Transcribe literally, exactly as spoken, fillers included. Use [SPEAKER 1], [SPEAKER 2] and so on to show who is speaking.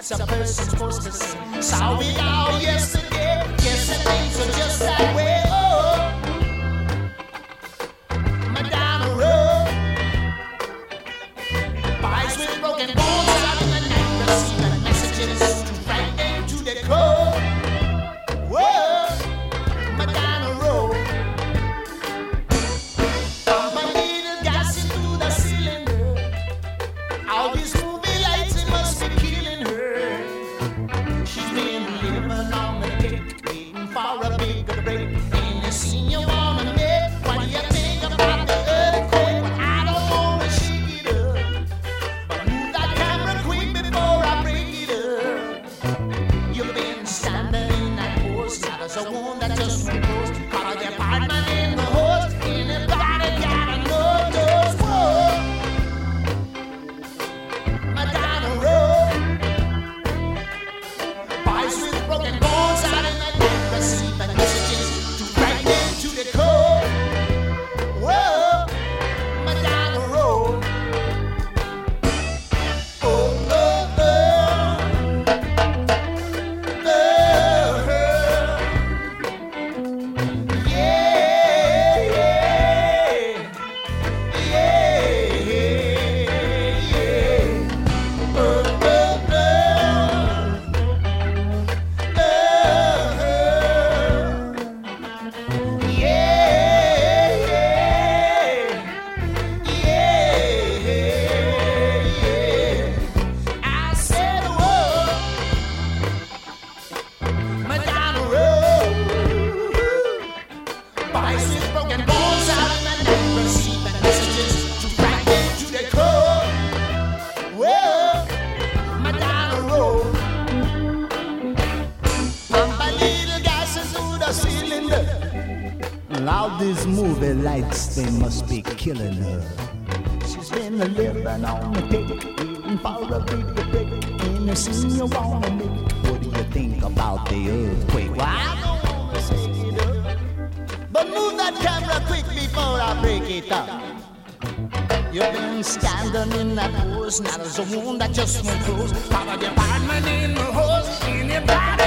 [SPEAKER 1] what's a person supposed to say? Saw it all yesterday. Guess the things are just that way. Oh, Madonna Road. Boys with broken bones out in the night, receiving messages to write into the code. Whoa, Madonna Road. Pump a little gas into the cylinder. All these movie lights, it must be killing her. She's been living on the dick, waiting for a bigger break. Ain't you seen you wanna make? What do you think about the earthquake? Well, I don't wanna shake it up, but move that camera quick before I break it up. You've been standing in that pose, not as a one that just won't post. Out of the apartment in the host, anybody gotta know those. Whoa, Madonna Road. Boys with broken bones out in the night, receiving messages to write into the code. Whoa, Madonna Road. Oh, oh, oh, oh, yeah, yeah, yeah, yeah. Oh, oh, oh, oh, yeah, yeah, yeah. I said, whoa, Madonna Road. Boys with broken bones out in the night, receiving messages to write into the code. Whoa, Madonna Road. Pump a little gas into the cylinder.
[SPEAKER 2] All these movie lights, they must be killing her. She's been living on the dick, waiting for a bigger break. Ain't you seen you wanna make? What do you think about the earthquake? Well, I don't wanna shake it up,
[SPEAKER 1] But move that camera quick before I break it up.
[SPEAKER 2] you've been standing in that pose, not as a wound that just won't close.
[SPEAKER 1] Out of the apartment in the host, anybody